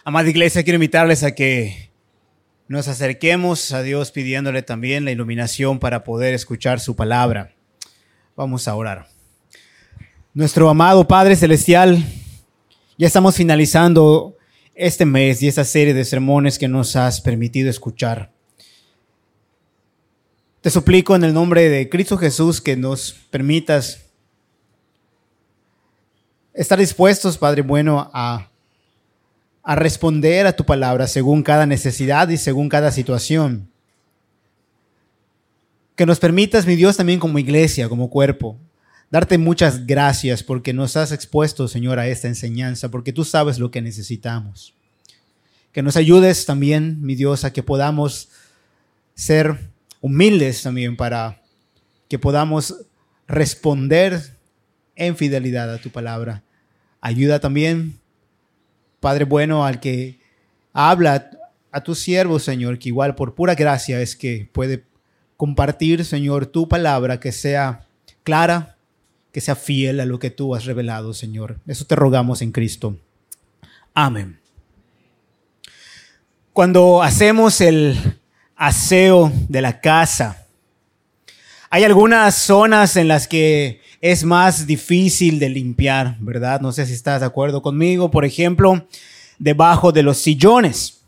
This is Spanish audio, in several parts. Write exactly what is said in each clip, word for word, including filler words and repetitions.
Amada iglesia, quiero invitarles a que nos acerquemos a Dios pidiéndole también la iluminación para poder escuchar su palabra. Vamos a orar. Nuestro amado Padre Celestial, ya estamos finalizando este mes y esta serie de sermones que nos has permitido escuchar. Te suplico en el nombre de Cristo Jesús que nos permitas estar dispuestos, Padre bueno, a a responder a tu palabra según cada necesidad y según cada situación. Que nos permitas, mi Dios, también como iglesia, como cuerpo, darte muchas gracias porque nos has expuesto, Señor, a esta enseñanza, porque tú sabes lo que necesitamos. Que nos ayudes también, mi Dios, a que podamos ser humildes también para que podamos responder en fidelidad a tu palabra. Ayuda también, Padre bueno, al que habla a tu siervo, Señor, que igual por pura gracia es que puede compartir, Señor, tu palabra, que sea clara, que sea fiel a lo que tú has revelado, Señor. Eso te rogamos en Cristo. Amén. Cuando hacemos el aseo de la casa, hay algunas zonas en las que es más difícil de limpiar, ¿verdad? No sé si estás de acuerdo conmigo. Por ejemplo, debajo de los sillones.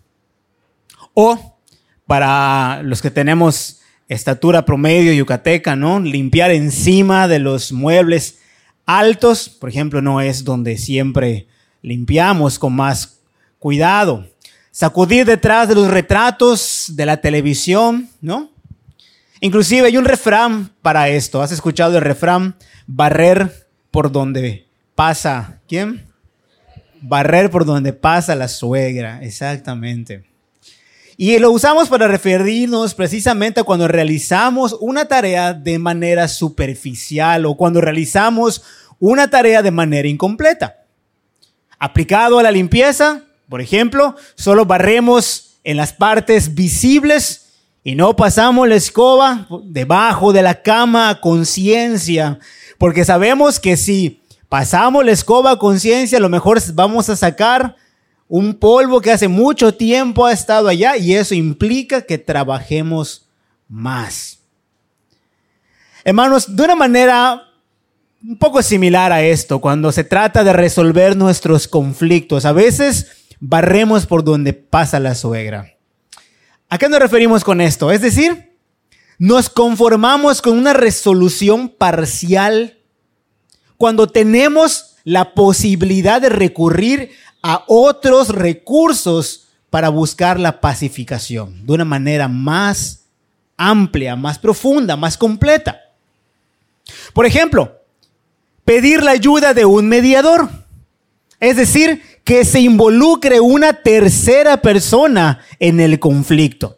O para los que tenemos estatura promedio yucateca, ¿no? Limpiar encima de los muebles altos, por ejemplo, no es donde siempre limpiamos con más cuidado. Sacudir detrás de los retratos de la televisión, ¿no? Inclusive hay un refrán para esto. ¿Has escuchado el refrán? Barrer por donde pasa, ¿quién? Barrer por donde pasa la suegra, exactamente. Y lo usamos para referirnos precisamente a cuando realizamos una tarea de manera superficial o cuando realizamos una tarea de manera incompleta. Aplicado a la limpieza, por ejemplo, solo barremos en las partes visibles y no pasamos la escoba debajo de la cama a conciencia, porque sabemos que si pasamos la escoba a conciencia, a lo mejor vamos a sacar un polvo que hace mucho tiempo ha estado allá y eso implica que trabajemos más. Hermanos, de una manera un poco similar a esto, cuando se trata de resolver nuestros conflictos, a veces barremos por donde pasa la suegra. ¿A qué nos referimos con esto? Es decir, nos conformamos con una resolución parcial cuando tenemos la posibilidad de recurrir a otros recursos para buscar la pacificación de una manera más amplia, más profunda, más completa. Por ejemplo, pedir la ayuda de un mediador. Es decir, que se involucre una tercera persona en el conflicto.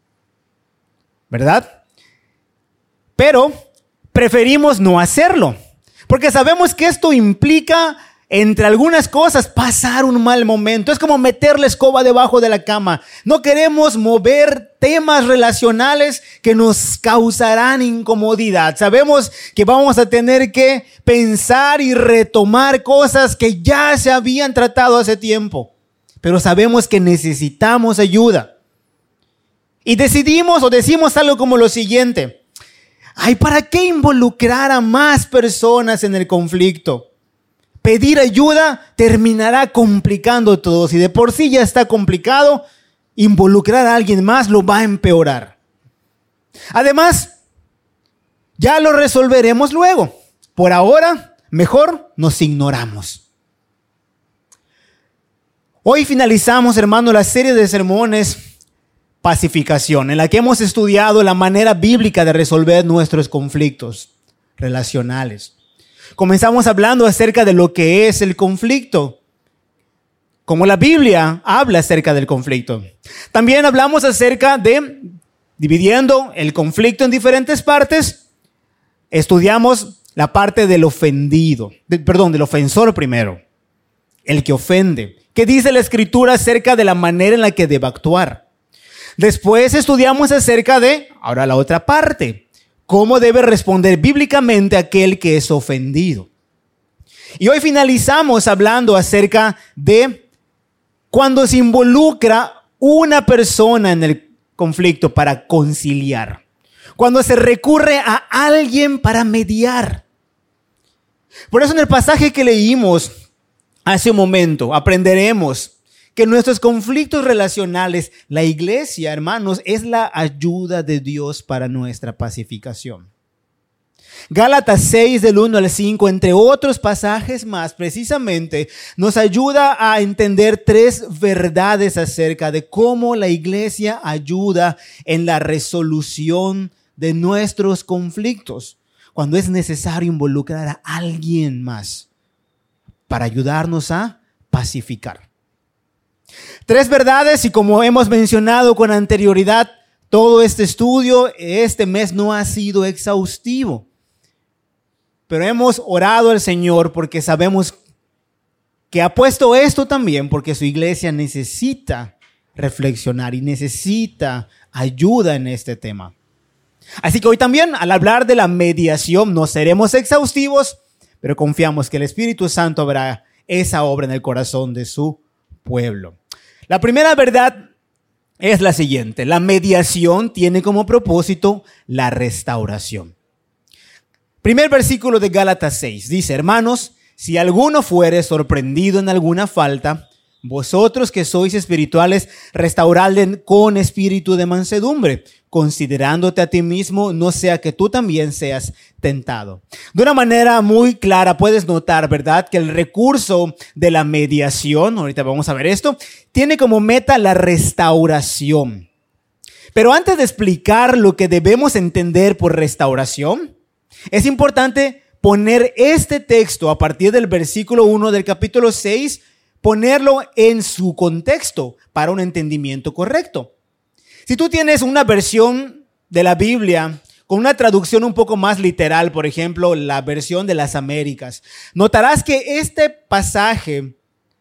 ¿Verdad? Pero preferimos no hacerlo, porque sabemos que esto implica, entre algunas cosas, pasar un mal momento. Es como meter la escoba debajo de la cama. No queremos mover temas relacionales que nos causarán incomodidad. Sabemos que vamos a tener que pensar y retomar cosas que ya se habían tratado hace tiempo. Pero sabemos que necesitamos ayuda. Y decidimos o decimos algo como lo siguiente: ay, ¿para qué involucrar a más personas en el conflicto? Pedir ayuda terminará complicando todo. Si de por sí ya está complicado, involucrar a alguien más lo va a empeorar. Además, ya lo resolveremos luego. Por ahora, mejor nos ignoramos. Hoy finalizamos, hermano, la serie de sermones Pacificación, en la que hemos estudiado la manera bíblica de resolver nuestros conflictos relacionales. Comenzamos hablando acerca de lo que es el conflicto, como la Biblia habla acerca del conflicto. También hablamos acerca de, dividiendo el conflicto en diferentes partes, estudiamos la parte del ofendido, de, perdón, del ofensor primero, el que ofende. ¿Qué dice la Escritura acerca de la manera en la que debe actuar? Después estudiamos acerca de, ahora la otra parte, cómo debe responder bíblicamente aquel que es ofendido. Y hoy finalizamos hablando acerca de cuando se involucra una persona en el conflicto para conciliar, cuando se recurre a alguien para mediar. Por eso en el pasaje que leímos hace un momento aprenderemos que en nuestros conflictos relacionales, la iglesia, hermanos, es la ayuda de Dios para nuestra pacificación. Gálatas seis del uno al cinco, entre otros pasajes más, precisamente nos ayuda a entender tres verdades acerca de cómo la iglesia ayuda en la resolución de nuestros conflictos, cuando es necesario involucrar a alguien más para ayudarnos a pacificar. Tres verdades, y como hemos mencionado con anterioridad, todo este estudio este mes no ha sido exhaustivo. Pero hemos orado al Señor porque sabemos que ha puesto esto también porque su iglesia necesita reflexionar y necesita ayuda en este tema. Así que hoy también, al hablar de la mediación, no seremos exhaustivos, pero confiamos que el Espíritu Santo hará esa obra en el corazón de su pueblo. La primera verdad es la siguiente: la mediación tiene como propósito la restauración. Primer versículo de Gálatas seis dice: hermanos, si alguno fuere sorprendido en alguna falta, vosotros que sois espirituales, restauradle con espíritu de mansedumbre, considerándote a ti mismo, no sea que tú también seas tentado. De una manera muy clara puedes notar, ¿verdad?, que el recurso de la mediación, ahorita vamos a ver esto, tiene como meta la restauración. Pero antes de explicar lo que debemos entender por restauración, es importante poner este texto a partir del versículo uno del capítulo seis, ponerlo en su contexto para un entendimiento correcto. Si tú tienes una versión de la Biblia con una traducción un poco más literal, por ejemplo, la versión de las Américas, notarás que este pasaje,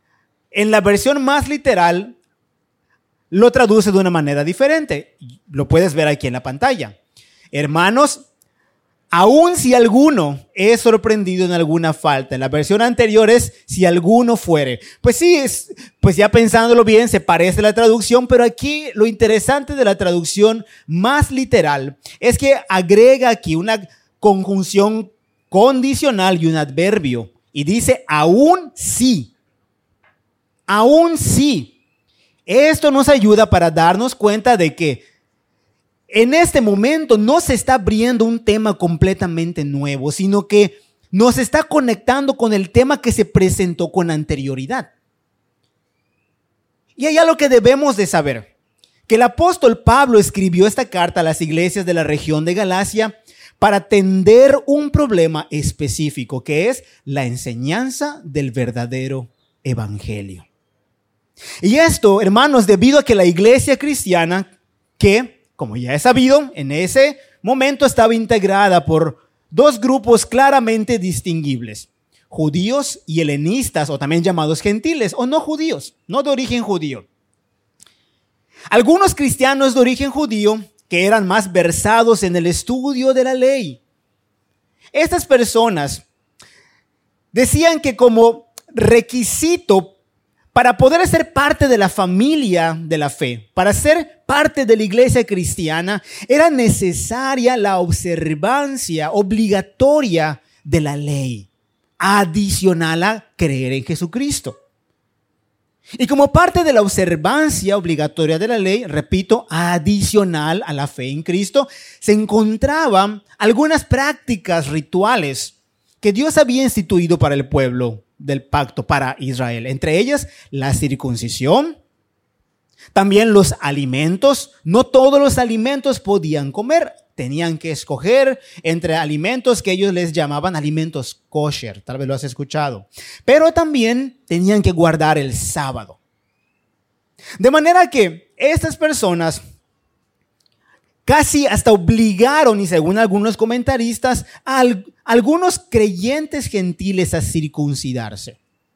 en la versión más literal, lo traduce de una manera diferente. Lo puedes ver aquí en la pantalla. Hermanos, aun si alguno es sorprendido en alguna falta. En la versión anterior es si alguno fuere. Pues sí, es, pues ya pensándolo bien, se parece a la traducción, pero aquí lo interesante de la traducción más literal es que agrega aquí una conjunción condicional y un adverbio. Y dice, aun si. Aun si. Esto nos ayuda para darnos cuenta de que en este momento no se está abriendo un tema completamente nuevo, sino que nos está conectando con el tema que se presentó con anterioridad. Y hay algo que debemos de saber, que el apóstol Pablo escribió esta carta a las iglesias de la región de Galacia para atender un problema específico, que es la enseñanza del verdadero evangelio. Y esto, hermanos, debido a que la iglesia cristiana, que como ya es sabido, en ese momento estaba integrada por dos grupos claramente distinguibles: judíos y helenistas, o también llamados gentiles, o no judíos, no de origen judío. Algunos cristianos de origen judío que eran más versados en el estudio de la ley. Estas personas decían que como requisito para poder ser parte de la familia de la fe, para ser parte de la iglesia cristiana, era necesaria la observancia obligatoria de la ley, adicional a creer en Jesucristo. Y como parte de la observancia obligatoria de la ley, repito, adicional a la fe en Cristo, se encontraban algunas prácticas rituales que Dios había instituido para el pueblo del pacto, para Israel. Entre ellas, la circuncisión, también los alimentos. No todos los alimentos podían comer. Tenían que escoger entre alimentos que ellos les llamaban alimentos kosher. Tal vez lo has escuchado. Pero también tenían que guardar el sábado. De manera que estas personas casi hasta obligaron, y según algunos comentaristas, a algunos creyentes gentiles a circuncidarse,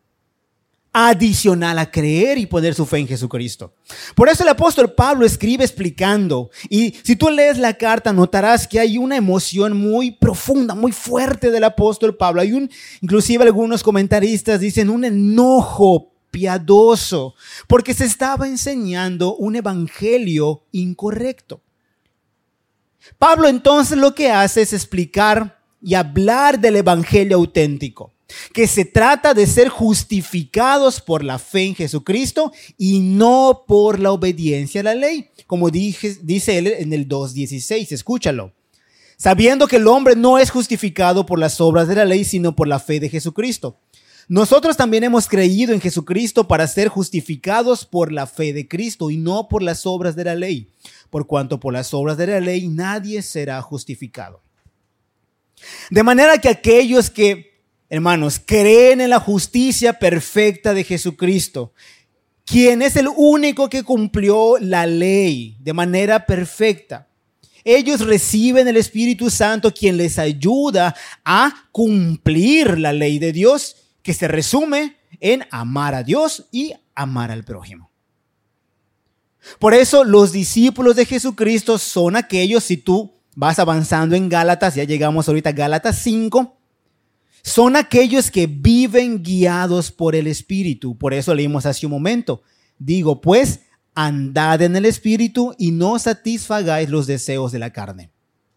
adicional a creer y poner su fe en Jesucristo. Por eso el apóstol Pablo escribe explicando, y si tú lees la carta notarás que hay una emoción muy profunda, muy fuerte del apóstol Pablo. Hay un, inclusive algunos comentaristas dicen, un enojo piadoso, porque se estaba enseñando un evangelio incorrecto. Pablo entonces lo que hace es explicar y hablar del evangelio auténtico, que se trata de ser justificados por la fe en Jesucristo y no por la obediencia a la ley, como dije, dice él en el dos dieciséis, escúchalo. Sabiendo que el hombre no es justificado por las obras de la ley, sino por la fe de Jesucristo. Nosotros también hemos creído en Jesucristo para ser justificados por la fe de Cristo y no por las obras de la ley, por cuanto por las obras de la ley nadie será justificado. De manera que aquellos que, hermanos, creen en la justicia perfecta de Jesucristo, quien es el único que cumplió la ley de manera perfecta, ellos reciben el Espíritu Santo, quien les ayuda a cumplir la ley de Dios, que se resume en amar a Dios y amar al prójimo. Por eso los discípulos de Jesucristo son aquellos, si tú vas avanzando en Gálatas, ya llegamos ahorita a Gálatas cinco, son aquellos que viven guiados por el Espíritu. Por eso leímos hace un momento. Digo, pues, andad en el Espíritu y no satisfagáis los deseos de la carne.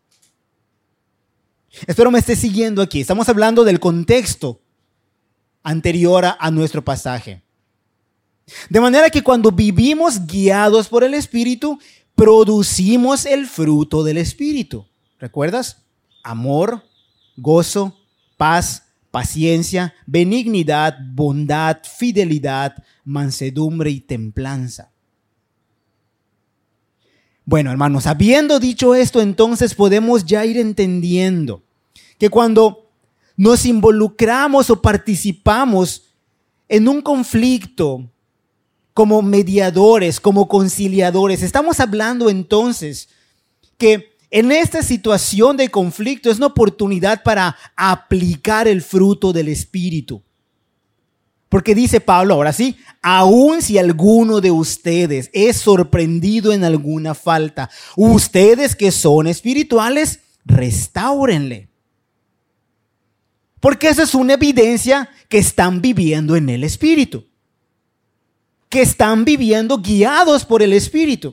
Espero me esté siguiendo aquí. Estamos hablando del contexto anterior a, a nuestro pasaje. De manera que cuando vivimos guiados por el Espíritu, producimos el fruto del Espíritu. ¿Recuerdas? Amor, gozo, paz, paciencia, benignidad, bondad, fidelidad, mansedumbre y templanza. Bueno, hermanos, habiendo dicho esto, entonces podemos ya ir entendiendo que cuando nos involucramos o participamos en un conflicto como mediadores, como conciliadores, estamos hablando entonces que en esta situación de conflicto es una oportunidad para aplicar el fruto del Espíritu. Porque dice Pablo, ahora sí, aun si alguno de ustedes es sorprendido en alguna falta, ustedes que son espirituales, restáurenle. Porque esa es una evidencia que están viviendo en el Espíritu, que están viviendo guiados por el Espíritu.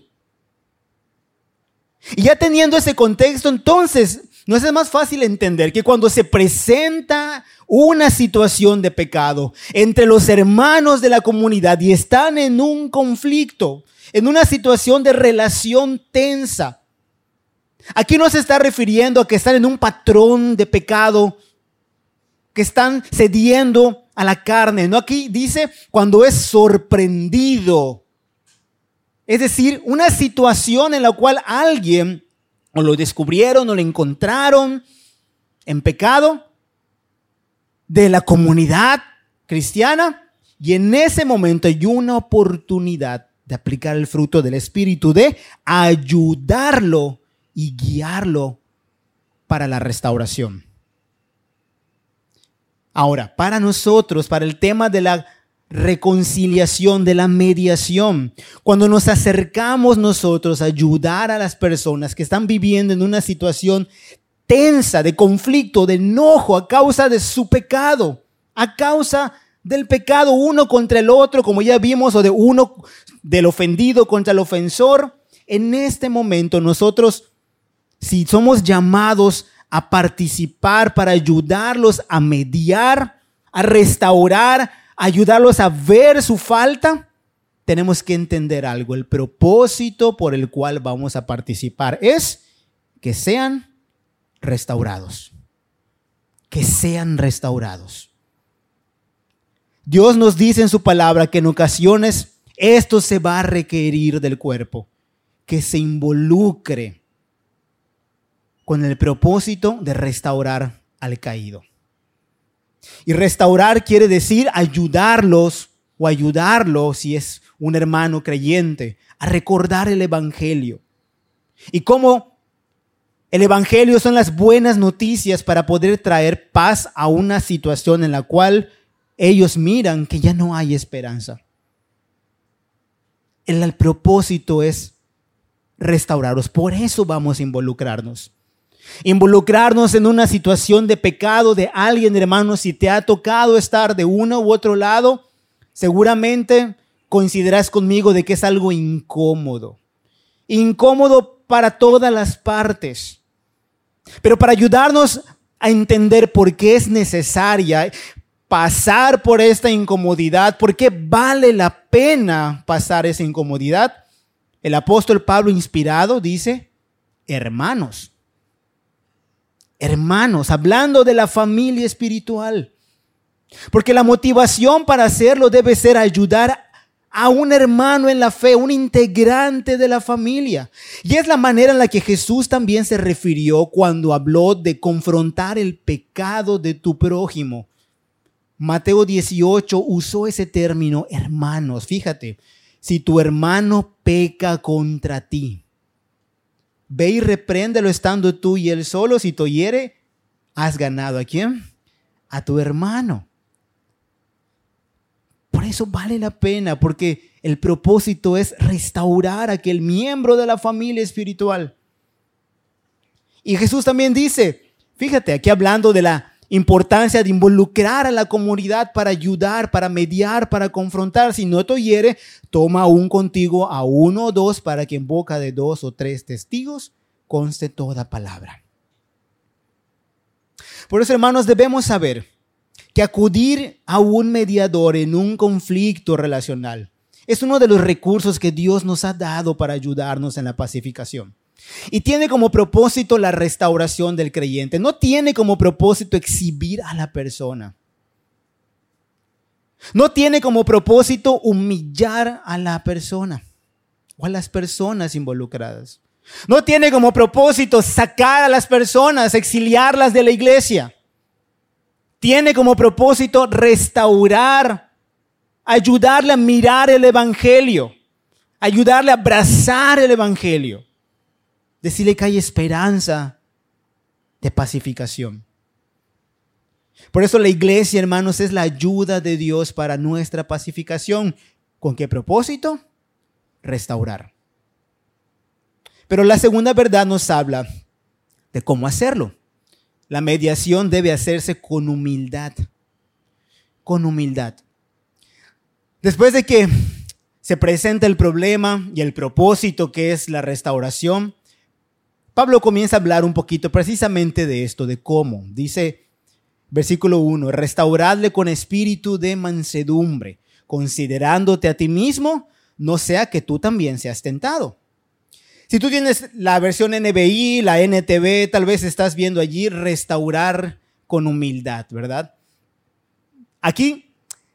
Y ya teniendo ese contexto, entonces, ¿no es más fácil entender que cuando se presenta una situación de pecado entre los hermanos de la comunidad y están en un conflicto, en una situación de relación tensa? Aquí no se está refiriendo a que están en un patrón de pecado, que están cediendo a la carne. No, aquí dice cuando es sorprendido. Es decir, una situación en la cual alguien o lo descubrieron o lo encontraron en pecado de la comunidad cristiana, y en ese momento hay una oportunidad de aplicar el fruto del Espíritu, de ayudarlo y guiarlo para la restauración. Ahora, para nosotros, para el tema de la reconciliación, de la mediación, cuando nos acercamos nosotros a ayudar a las personas que están viviendo en una situación tensa, de conflicto, de enojo a causa de su pecado, a causa del pecado uno contra el otro, como ya vimos, o de uno del ofendido contra el ofensor, en este momento nosotros, si somos llamados a participar para ayudarlos a mediar, a restaurar, ayudarlos a ver su falta, tenemos que entender algo. El propósito por el cual vamos a participar es que sean restaurados. Que sean restaurados. Dios nos dice en su palabra que en ocasiones esto se va a requerir del cuerpo, que se involucre con el propósito de restaurar al caído. Y restaurar quiere decir ayudarlos o ayudarlo, si es un hermano creyente, a recordar el evangelio. Y cómo el evangelio son las buenas noticias para poder traer paz a una situación en la cual ellos miran que ya no hay esperanza. El, el propósito es restaurarlos. Por eso vamos a involucrarnos. Involucrarnos en una situación de pecado de alguien, hermano. Si te ha tocado estar de uno u otro lado, seguramente coincidirás conmigo de que es algo incómodo. Incómodo para todas las partes. Pero para ayudarnos a entender por qué es necesaria pasar por esta incomodidad, por qué vale la pena pasar esa incomodidad, el apóstol Pablo, inspirado, dice, hermanos. Hermanos, hablando de la familia espiritual. Porque la motivación para hacerlo debe ser ayudar a un hermano en la fe, un integrante de la familia. Y es la manera en la que Jesús también se refirió cuando habló de confrontar el pecado de tu prójimo. Mateo dieciocho usó ese término, hermanos. Fíjate, si tu hermano peca contra ti, ve y repréndelo estando tú y él solo. Si te hiere, has ganado. ¿A quién? A tu hermano. Por eso vale la pena, porque el propósito es restaurar a aquel miembro de la familia espiritual. Y Jesús también dice, fíjate, aquí hablando de la importancia de involucrar a la comunidad para ayudar, para mediar, para confrontar. Si no te hiere, toma aún contigo a uno o dos para que en boca de dos o tres testigos conste toda palabra. Por eso, hermanos, debemos saber que acudir a un mediador en un conflicto relacional es uno de los recursos que Dios nos ha dado para ayudarnos en la pacificación. Y tiene como propósito la restauración del creyente. No tiene como propósito exhibir a la persona. No tiene como propósito humillar a la persona o a las personas involucradas. No tiene como propósito sacar a las personas, exiliarlas de la iglesia. Tiene como propósito restaurar, ayudarle a mirar el evangelio, ayudarle a abrazar el evangelio, decirle que hay esperanza de pacificación. Por eso la iglesia, hermanos, es la ayuda de Dios para nuestra pacificación. ¿Con qué propósito? Restaurar. Pero la segunda verdad nos habla de cómo hacerlo. La mediación debe hacerse con humildad. Con humildad. Después de que se presenta el problema y el propósito que es la restauración, Pablo comienza a hablar un poquito precisamente de esto, de cómo. Dice, versículo uno, restauradle con espíritu de mansedumbre, considerándote a ti mismo, no sea que tú también seas tentado. Si tú tienes la versión N B I, la N T V, tal vez estás viendo allí restaurar con humildad, ¿verdad? Aquí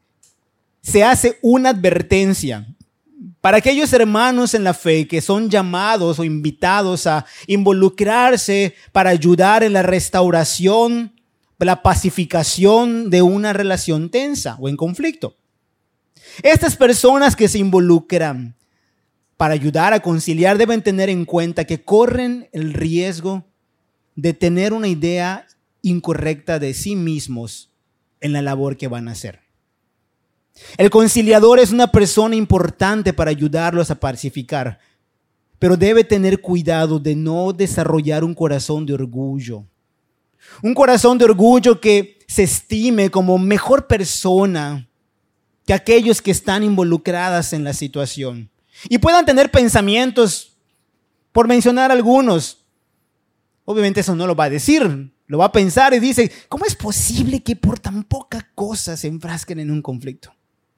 se hace una advertencia para aquellos hermanos en la fe que son llamados o invitados a involucrarse para ayudar en la restauración, la pacificación de una relación tensa o en conflicto. Estas personas que se involucran para ayudar a conciliar deben tener en cuenta que corren el riesgo de tener una idea incorrecta de sí mismos en la labor que van a hacer. El conciliador es una persona importante para ayudarlos a pacificar, pero debe tener cuidado de no desarrollar un corazón de orgullo. Un corazón de orgullo que se estime como mejor persona que aquellos que están involucradas en la situación. Y puedan tener pensamientos, por mencionar algunos. Obviamente eso no lo va a decir, lo va a pensar y dice, ¿cómo es posible que por tan poca cosa se enfrasquen en un conflicto?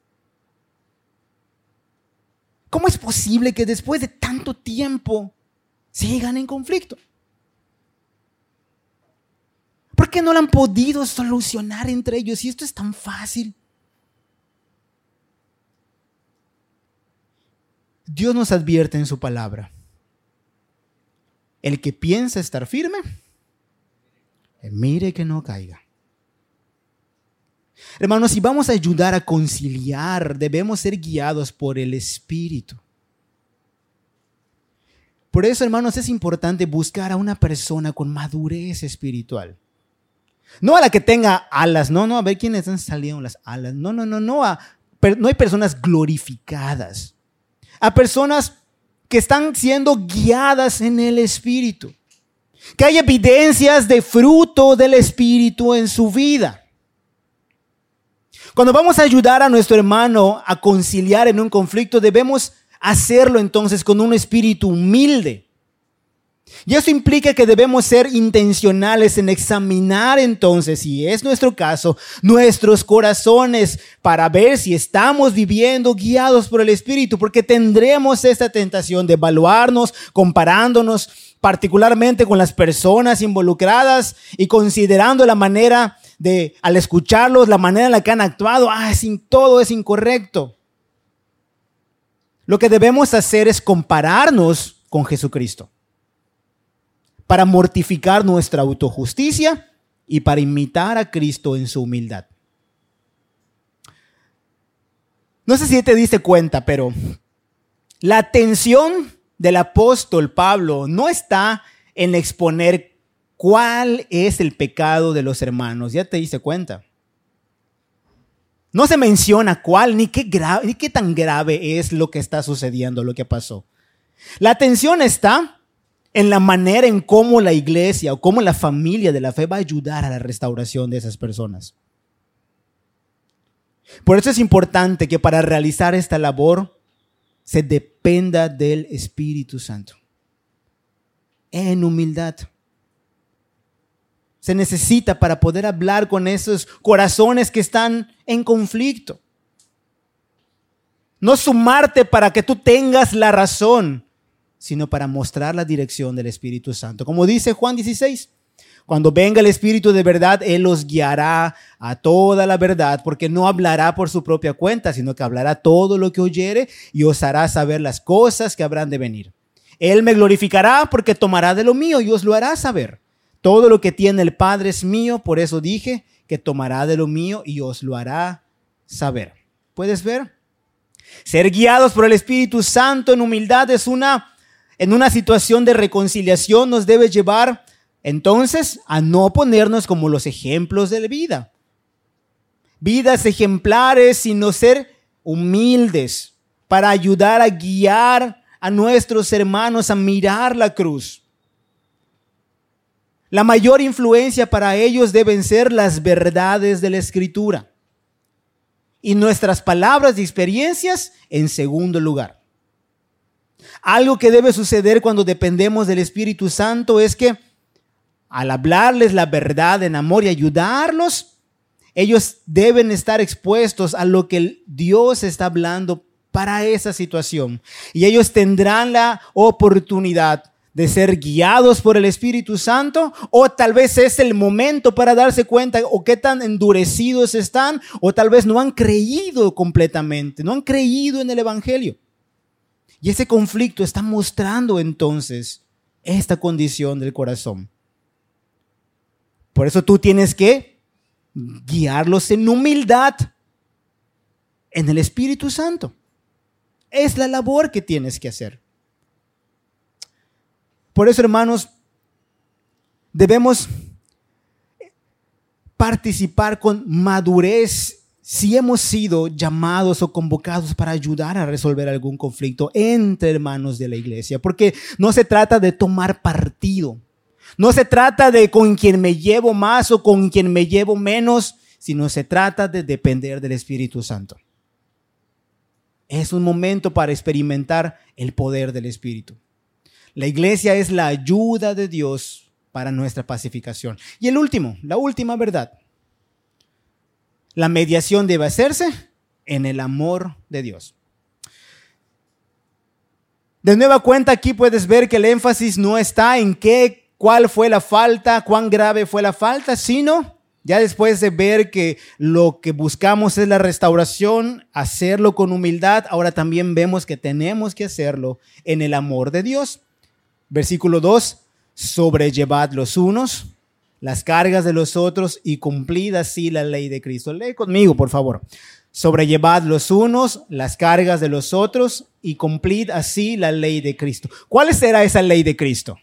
¿Cómo es posible que después de tanto tiempo sigan en conflicto? ¿Por qué no lo han podido solucionar entre ellos si esto es tan fácil? Dios nos advierte en su palabra. El que piensa estar firme, mire que no caiga. Hermanos, si vamos a ayudar a conciliar, debemos ser guiados por el Espíritu. Por eso, hermanos, es importante buscar a una persona con madurez espiritual. No a la que tenga alas, no, no, a ver quiénes han salido las alas. No, no, no, no, a, no hay personas glorificadas. A personas que están siendo guiadas en el Espíritu. Que hay evidencias de fruto del Espíritu en su vida. Cuando vamos a ayudar a nuestro hermano a conciliar en un conflicto, debemos hacerlo entonces con un espíritu humilde. Y eso implica que debemos ser intencionales en examinar entonces, si es nuestro caso, nuestros corazones para ver si estamos viviendo guiados por el Espíritu, porque tendremos esta tentación de evaluarnos, comparándonos particularmente con las personas involucradas y considerando la manera de, al escucharlos, la manera en la que han actuado, ah, sin todo es incorrecto. Lo que debemos hacer es compararnos con Jesucristo, para mortificar nuestra autojusticia y para imitar a Cristo en su humildad. No sé si te diste cuenta, pero la atención del apóstol Pablo no está en exponer cuál es el pecado de los hermanos. ¿Ya te diste cuenta? No se menciona cuál ni qué, grave, ni qué tan grave es lo que está sucediendo, lo que pasó. La atención está en la manera en cómo la iglesia o cómo la familia de la fe va a ayudar a la restauración de esas personas. Por eso es importante que para realizar esta labor se dependa del Espíritu Santo. En humildad. Se necesita para poder hablar con esos corazones que están en conflicto. No sumarte para que tú tengas la razón, sino para mostrar la dirección del Espíritu Santo. Como dice Juan dieciséis, cuando venga el Espíritu de verdad, Él los guiará a toda la verdad, porque no hablará por su propia cuenta, sino que hablará todo lo que oyere y os hará saber las cosas que habrán de venir. Él me glorificará porque tomará de lo mío y os lo hará saber. Todo lo que tiene el Padre es mío, por eso dije que tomará de lo mío y os lo hará saber. ¿Puedes ver? Ser guiados por el Espíritu Santo en humildad es una En una situación de reconciliación nos debe llevar entonces a no ponernos como los ejemplos de la vida. Vidas ejemplares, sino ser humildes para ayudar a guiar a nuestros hermanos a mirar la cruz. La mayor influencia para ellos deben ser las verdades de la Escritura y nuestras palabras y experiencias en segundo lugar. Algo que debe suceder cuando dependemos del Espíritu Santo es que al hablarles la verdad en amor y ayudarlos, ellos deben estar expuestos a lo que Dios está hablando para esa situación. Y ellos tendrán la oportunidad de ser guiados por el Espíritu Santo, o tal vez es el momento para darse cuenta o qué tan endurecidos están, o tal vez no han creído completamente, no han creído en el Evangelio. Y ese conflicto está mostrando entonces esta condición del corazón. Por eso tú tienes que guiarlos en humildad en el Espíritu Santo. Es la labor que tienes que hacer. Por eso, hermanos, debemos participar con madurez si hemos sido llamados o convocados para ayudar a resolver algún conflicto entre hermanos de la iglesia, porque no se trata de tomar partido, no se trata de con quien me llevo más o con quien me llevo menos, sino se trata de depender del Espíritu Santo. Es un momento para experimentar el poder del Espíritu. La iglesia es la ayuda de Dios para nuestra pacificación. Y el último, la última verdad. La mediación debe hacerse en el amor de Dios. De nueva cuenta, aquí puedes ver que el énfasis no está en qué, cuál fue la falta, cuán grave fue la falta, sino ya después de ver que lo que buscamos es la restauración, hacerlo con humildad, ahora también vemos que tenemos que hacerlo en el amor de Dios. Versículo dos, sobrellevad los unos las cargas de los otros y cumplid así la ley de Cristo. Lee conmigo, por favor. Sobrellevad los unos las cargas de los otros y cumplid así la ley de Cristo. ¿Cuál será esa ley de Cristo?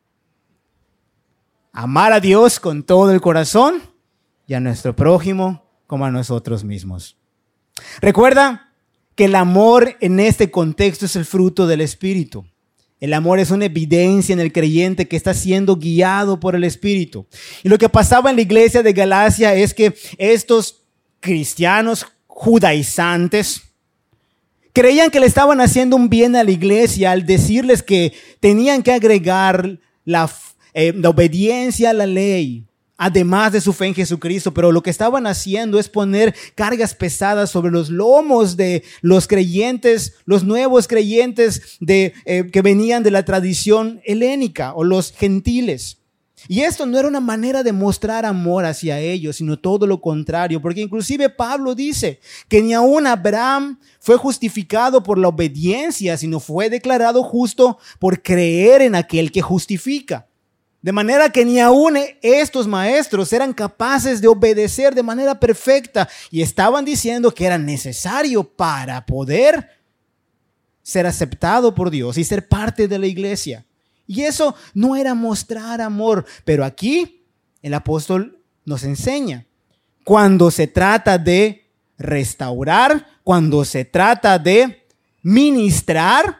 Amar a Dios con todo el corazón y a nuestro prójimo como a nosotros mismos. Recuerda que el amor en este contexto es el fruto del Espíritu. El amor es una evidencia en el creyente que está siendo guiado por el Espíritu. Y lo que pasaba en la iglesia de Galacia es que estos cristianos judaizantes creían que le estaban haciendo un bien a la iglesia al decirles que tenían que agregar la, eh, la obediencia a la ley, además de su fe en Jesucristo, pero lo que estaban haciendo es poner cargas pesadas sobre los lomos de los creyentes, los nuevos creyentes de, eh, que venían de la tradición helénica o los gentiles. Y esto no era una manera de mostrar amor hacia ellos, sino todo lo contrario, porque inclusive Pablo dice que ni aún Abraham fue justificado por la obediencia, sino fue declarado justo por creer en aquel que justifica. De manera que ni aún estos maestros eran capaces de obedecer de manera perfecta y estaban diciendo que era necesario para poder ser aceptado por Dios y ser parte de la iglesia. Y eso no era mostrar amor, pero aquí el apóstol nos enseña. Cuando se trata de restaurar, cuando se trata de ministrar,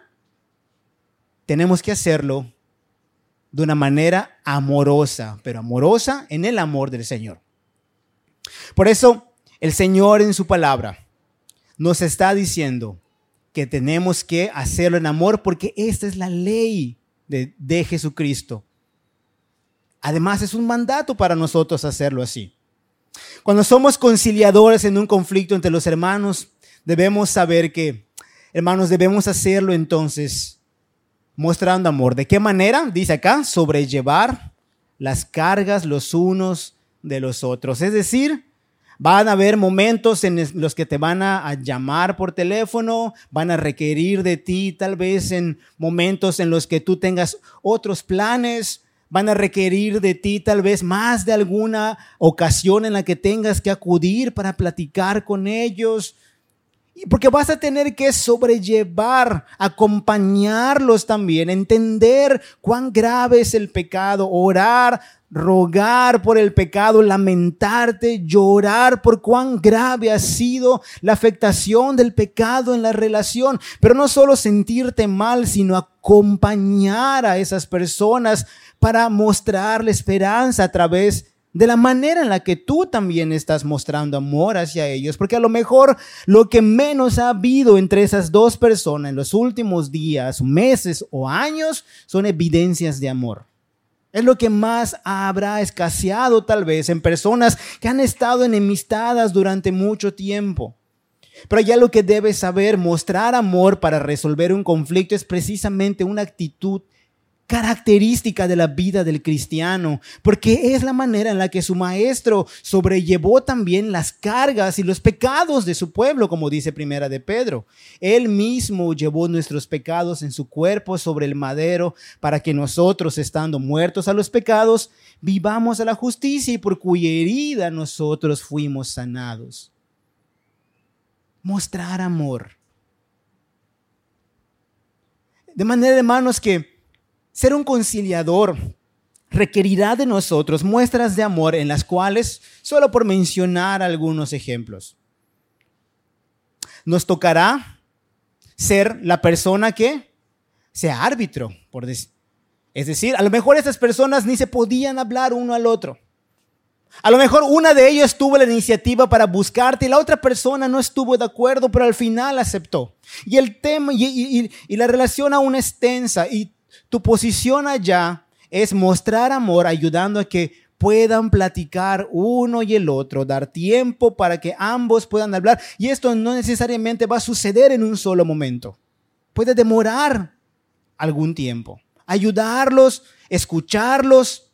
tenemos que hacerlo de una manera amorosa, pero amorosa en el amor del Señor. Por eso el Señor en su palabra nos está diciendo que tenemos que hacerlo en amor porque esta es la ley de, de Jesucristo. Además es un mandato para nosotros hacerlo así. Cuando somos conciliadores en un conflicto entre los hermanos, debemos saber que, hermanos, debemos hacerlo entonces mostrando amor. ¿De qué manera? Dice acá, sobrellevar las cargas los unos de los otros. Es decir, van a haber momentos en los que te van a, a llamar por teléfono, van a requerir de ti tal vez en momentos en los que tú tengas otros planes, van a requerir de ti tal vez más de alguna ocasión en la que tengas que acudir para platicar con ellos. Porque vas a tener que sobrellevar, acompañarlos también, entender cuán grave es el pecado, orar, rogar por el pecado, lamentarte, llorar por cuán grave ha sido la afectación del pecado en la relación. Pero no solo sentirte mal, sino acompañar a esas personas para mostrarle esperanza a través de de la manera en la que tú también estás mostrando amor hacia ellos, porque a lo mejor lo que menos ha habido entre esas dos personas en los últimos días, meses o años son evidencias de amor. Es lo que más habrá escaseado tal vez en personas que han estado enemistadas durante mucho tiempo. Pero ya lo que debes saber, mostrar amor para resolver un conflicto es precisamente una actitud característica de la vida del cristiano, porque es la manera en la que su maestro sobrellevó también las cargas y los pecados de su pueblo, como dice Primera de Pedro. Él mismo llevó nuestros pecados en su cuerpo sobre el madero para que nosotros, estando muertos a los pecados, vivamos a la justicia y por cuya herida nosotros fuimos sanados. Mostrar amor. De manera, hermanos, que ser un conciliador requerirá de nosotros muestras de amor en las cuales, solo por mencionar algunos ejemplos, nos tocará ser la persona que sea árbitro, por decir. Es decir, a lo mejor estas personas ni se podían hablar uno al otro. A lo mejor una de ellas tuvo la iniciativa para buscarte y la otra persona no estuvo de acuerdo, pero al final aceptó. Y el tema y, y, y la relación aún es tensa y tu posición allá es mostrar amor, ayudando a que puedan platicar uno y el otro, dar tiempo para que ambos puedan hablar. Y esto no necesariamente va a suceder en un solo momento. Puede demorar algún tiempo. Ayudarlos, escucharlos.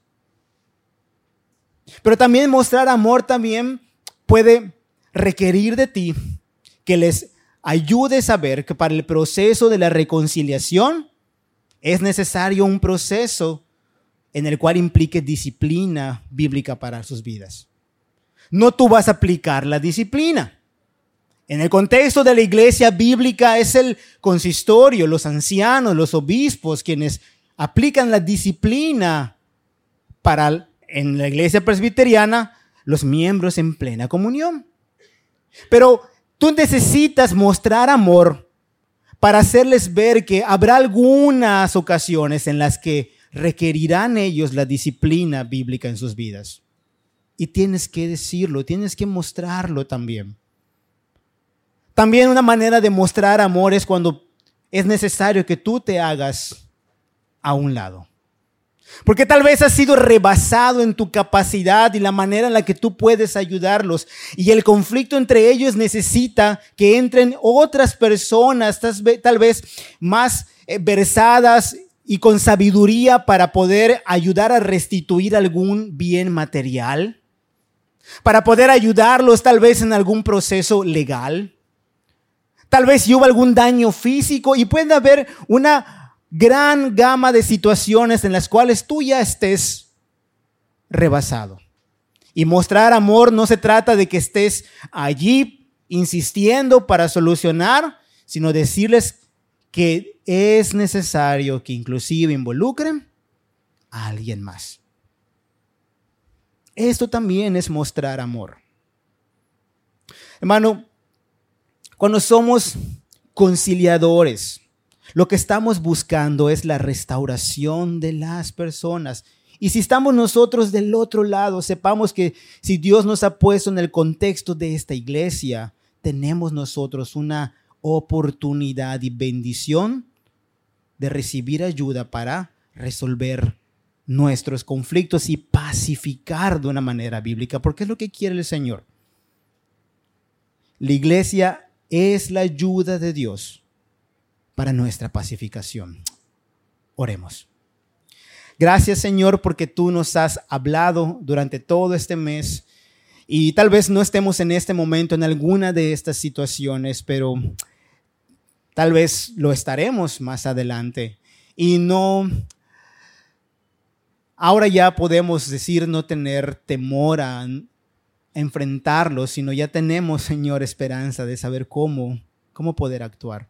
Pero también mostrar amor también puede requerir de ti que les ayudes a ver que para el proceso de la reconciliación es necesario un proceso en el cual implique disciplina bíblica para sus vidas. No tú vas a aplicar la disciplina. En el contexto de la iglesia bíblica es el consistorio, los ancianos, los obispos quienes aplican la disciplina para, en la iglesia presbiteriana, los miembros en plena comunión. Pero tú necesitas mostrar amor para hacerles ver que habrá algunas ocasiones en las que requerirán ellos la disciplina bíblica en sus vidas. Y tienes que decirlo, tienes que mostrarlo también. También una manera de mostrar amor es cuando es necesario que tú te hagas a un lado. Porque tal vez has sido rebasado en tu capacidad y la manera en la que tú puedes ayudarlos. Y el conflicto entre ellos necesita que entren otras personas, tal vez más versadas y con sabiduría para poder ayudar a restituir algún bien material. Para poder ayudarlos tal vez en algún proceso legal. Tal vez si hubo algún daño físico y puede haber una gran gama de situaciones en las cuales tú ya estés rebasado. Y mostrar amor no se trata de que estés allí insistiendo para solucionar, sino decirles que es necesario que inclusive involucren a alguien más. Esto también es mostrar amor. Hermano, cuando somos conciliadores, lo que estamos buscando es la restauración de las personas. Y si estamos nosotros del otro lado, sepamos que si Dios nos ha puesto en el contexto de esta iglesia, tenemos nosotros una oportunidad y bendición de recibir ayuda para resolver nuestros conflictos y pacificar de una manera bíblica, porque es lo que quiere el Señor. La iglesia es la ayuda de Dios para nuestra pacificación. Oremos. Gracias, Señor, porque tú nos has hablado durante todo este mes y tal vez no estemos en este momento en alguna de estas situaciones, pero tal vez lo estaremos más adelante. Y no, ahora ya podemos decir no tener temor a enfrentarlo, sino ya tenemos, Señor, esperanza de saber cómo, cómo poder actuar.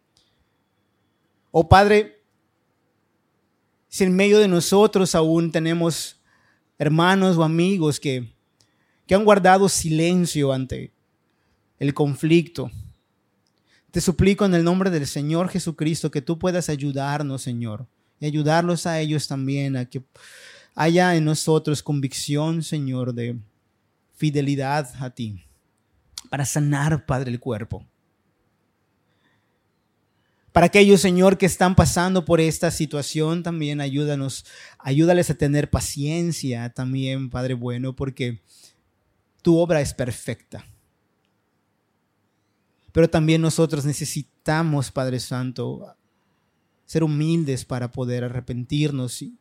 Oh Padre, si en medio de nosotros aún tenemos hermanos o amigos que, que han guardado silencio ante el conflicto, te suplico en el nombre del Señor Jesucristo que tú puedas ayudarnos, Señor, y ayudarlos a ellos también, a que haya en nosotros convicción, Señor, de fidelidad a ti, para sanar, Padre, el cuerpo. Para aquellos, Señor, que están pasando por esta situación, también ayúdanos, ayúdales a tener paciencia también, Padre bueno, porque tu obra es perfecta. Pero también nosotros necesitamos, Padre Santo, ser humildes para poder arrepentirnos y,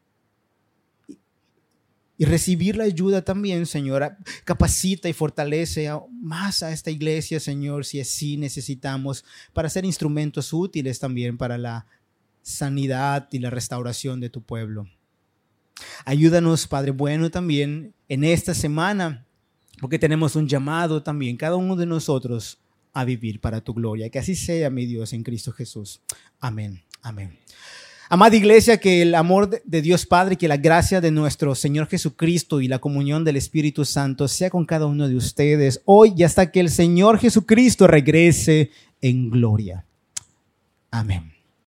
y recibir la ayuda también, Señor. Capacita y fortalece más a esta iglesia, Señor, si así necesitamos, para ser instrumentos útiles también para la sanidad y la restauración de tu pueblo. Ayúdanos, Padre bueno, también en esta semana, porque tenemos un llamado también, cada uno de nosotros, a vivir para tu gloria. Que así sea, mi Dios, en Cristo Jesús. Amén. Amén. Amada iglesia, que el amor de Dios Padre, que la gracia de nuestro Señor Jesucristo y la comunión del Espíritu Santo sea con cada uno de ustedes hoy y hasta que el Señor Jesucristo regrese en gloria. Amén.